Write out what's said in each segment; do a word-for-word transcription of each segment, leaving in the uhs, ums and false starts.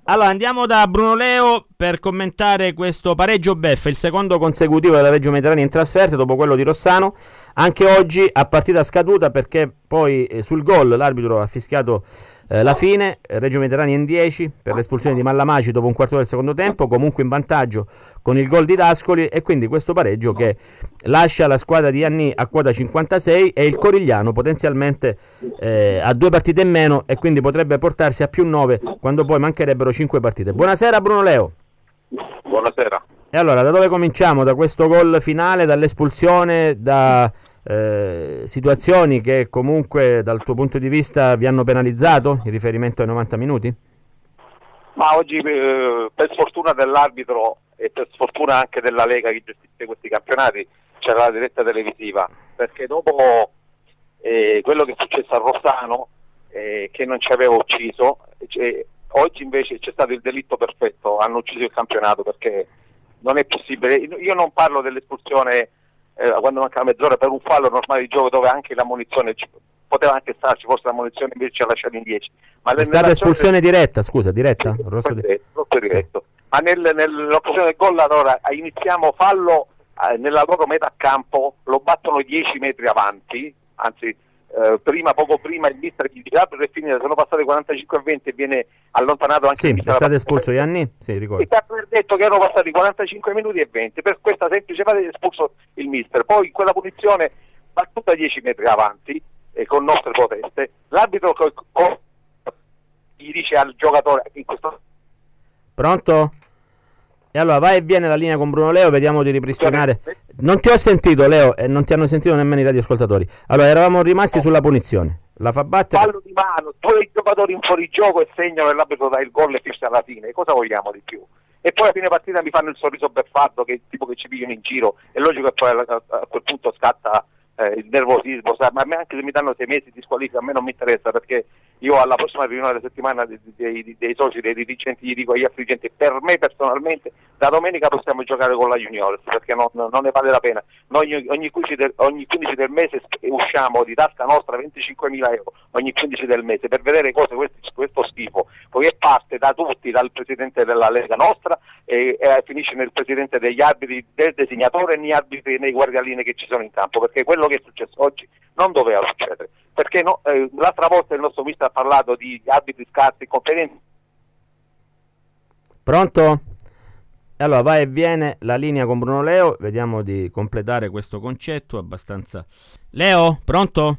Allora andiamo da Bruno Leo per commentare questo pareggio beffa, il secondo consecutivo della Reggio Mediterranea in trasferta dopo quello di Rossano, anche oggi a partita scaduta perché poi eh, sul gol l'arbitro ha fischiato eh, la fine, Reggio Mediterranea in dieci per l'espulsione di Mallamaci dopo un quarto del secondo tempo, comunque in vantaggio con il gol di D'Ascoli, e quindi questo pareggio che lascia la squadra di Iannì a quota cinquantasei e il Corigliano potenzialmente eh, a due partite in meno e quindi potrebbe portarsi a più nove quando poi mancherebbero cinque partite. Buonasera Bruno Leo. Buonasera. E allora da dove cominciamo? Da questo gol finale, dall'espulsione, da eh, situazioni che comunque dal tuo punto di vista vi hanno penalizzato in riferimento ai novanta minuti? Ma oggi eh, per sfortuna dell'arbitro e per sfortuna anche della Lega che gestisce questi campionati c'era la diretta televisiva, perché dopo eh, quello che è successo a Rossano eh, che non ci aveva ucciso, cioè, oggi invece c'è stato il delitto perfetto, hanno ucciso il campionato, perché non è possibile. Io non parlo dell'espulsione eh, quando manca mezz'ora per un fallo normale di gioco dove anche la munizione ci, poteva anche starci, forse la munizione invece ci ha lasciato in dieci. Ma è stata espulsione del... diretta, scusa, diretta? Sì, rosso diretto, di... diretto. Sì. Ma nel, nell'occasione del gol allora iniziamo fallo eh, nella loro metà campo, lo battono dieci metri avanti, anzi eh, prima, poco prima il mister di Diablo è finito, sono passati quarantacinque a venti e viene allontanato anche sì, il è stato espulso Iannì, sì, ricordo. E per aver detto che erano passati quarantacinque minuti e venti, per questa semplice parte è espulso il mister. Poi quella punizione battuta dieci metri avanti eh, con nostre proteste, l'arbitro co- co- gli dice al giocatore in questo... Pronto? E allora vai e viene la linea con Bruno Leo, vediamo di ripristinare. Non ti ho sentito Leo e non ti hanno sentito nemmeno i radioascoltatori. Allora eravamo rimasti sulla punizione. La fa battere. Fallo di mano, due giocatori in fuorigioco e segnano e l'arbitro dà il gol e fissa alla fine. Cosa vogliamo di più? E poi a fine partita mi fanno il sorriso beffardo, che tipo che ci pigliano in giro. È logico che poi a, a, a quel punto scatta eh, il nervosismo, sa? Ma a me anche se mi danno sei mesi di squalifica a me non mi interessa, perché io alla prossima riunione della settimana dei, dei, dei soci, dei dirigenti, gli dico agli altri dirigenti, per me personalmente da domenica possiamo giocare con la Juniores, perché non, non ne vale la pena. Noi ogni, ogni, quindici del, ogni quindici del mese usciamo di tasca nostra venticinquemila euro ogni quindici del mese per vedere cose, questo, questo schifo, poiché parte da tutti, dal presidente della Lega nostra e, e finisce nel presidente degli arbitri, del designatore e negli arbitri e nei guardialine che ci sono in campo, perché quello che è successo oggi non doveva succedere. Perché no, eh, l'altra volta il nostro mister ha parlato di arbitri scarsi, competenti. Pronto? Allora va e viene la linea con Bruno Leo, vediamo di completare questo concetto abbastanza. Leo, pronto?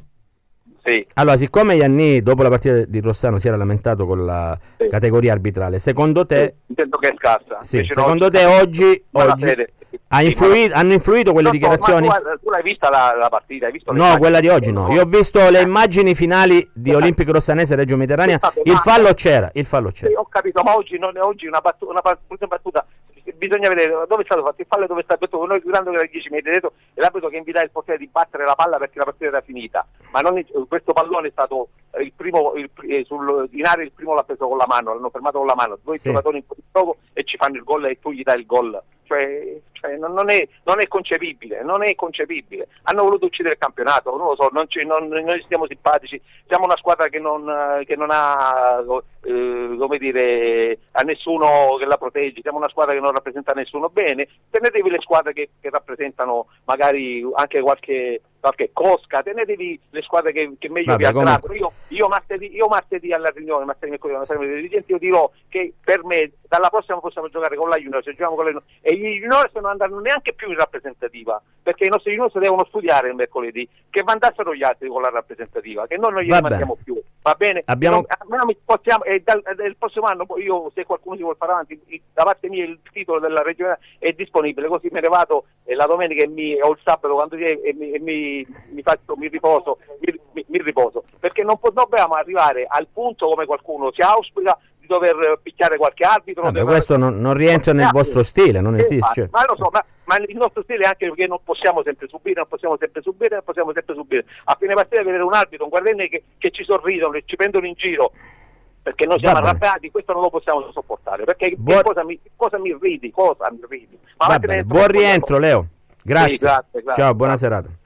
Sì. Allora, siccome Iannì dopo la partita di Rossano si era lamentato con la sì. categoria arbitrale, secondo te... Sì, intendo che è scarsa. Sì, secondo te oggi... oggi ha influito, hanno influito quelle no, dichiarazioni? No, tu, tu l'hai vista la, la partita? Hai visto no, immagini? Quella di oggi no. Io ho visto le immagini finali di Olimpico Rossanese e Reggio Mediterranea. Il fallo c'era, il fallo c'era. Sì, ho capito, ma oggi non è oggi una battuta, una battuta. Bisogna vedere dove è stato fatto il fallo e dove è stato fatto. Noi gridando che era dieci metri dietro e l'arbitro che invitava il portiere di battere la palla perché la partita era finita. Ma non è, questo pallone è stato il primo, il, eh, sul, in area il primo l'ha preso con la mano, l'hanno fermato con la mano, due sì. giocatori in gioco e ci fanno il gol e tu gli dai il gol. Cioè, cioè non, non, è, non è concepibile, non è concepibile. Hanno voluto uccidere il campionato, non lo so, non ci, non, noi siamo simpatici, siamo una squadra che non, che non ha eh, come dire, a nessuno che la protegge, siamo una squadra che non rappresenta nessuno. Bene, tenetevi le squadre che, che rappresentano magari anche qualche qualche cosca, tenetevi le squadre che, che meglio Vabbè, vi aggrappano. Comunque... Io, io, martedì, io martedì alla riunione, martedì dei dirigenti, io dirò che per me dalla prossima possiamo giocare con la Junior, se giochiamo con le e gli juniores non andranno neanche più in rappresentativa, perché i nostri juniors devono studiare il mercoledì, che mandassero gli altri con la rappresentativa, che noi non glieli mandiamo più, va bene? Abbiamo... Non, non possiamo, e dal, del prossimo anno io, se qualcuno si vuole fare avanti, da parte mia il titolo della regione è disponibile, così me ne vado e la domenica e, mi, o il sabato quando e, e, mi, e mi, mi faccio mi riposo, mi, mi, mi riposo, perché non dobbiamo arrivare al punto come qualcuno si auspica di dover picchiare qualche arbitro. Vabbè, questo non, non rientra nel vostro stile, non esiste. Eh, ma lo so, ma, ma il nostro stile è anche perché non possiamo sempre subire, non possiamo sempre subire, non possiamo sempre subire. A fine partita vedere un arbitro, un guardiani che, che ci sorridono, che ci prendono in giro, perché noi siamo arrabbiati, questo non lo possiamo sopportare. Perché Buon... cosa, mi, cosa mi ridi? Cosa mi ridi? Ma buon rientro, Leo. Grazie. Sì, grazie, grazie. Ciao, buona serata.